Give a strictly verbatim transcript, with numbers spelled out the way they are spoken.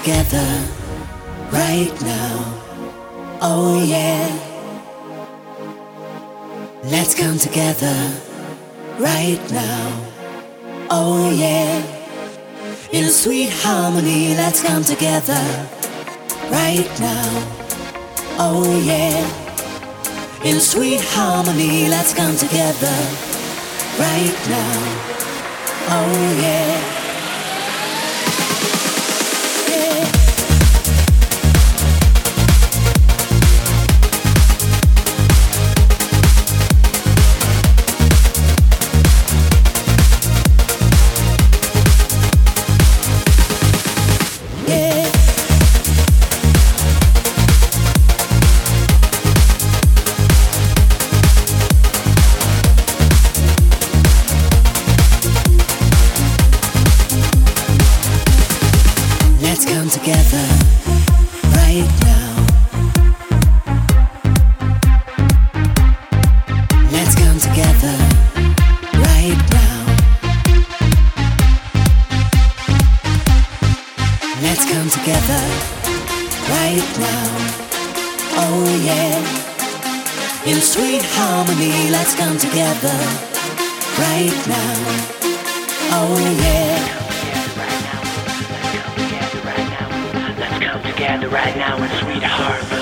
together right now. Oh yeah. Let's come together right now. Oh yeah. In a sweet harmony, let's come together right now. Oh yeah. In a sweet harmony, let's come together right now. Oh yeah. Together right now. Let's come together right now. Let's come together right now. Oh yeah. In sweet harmony, let's come together right now. Oh yeah. Together right now in sweet harmony.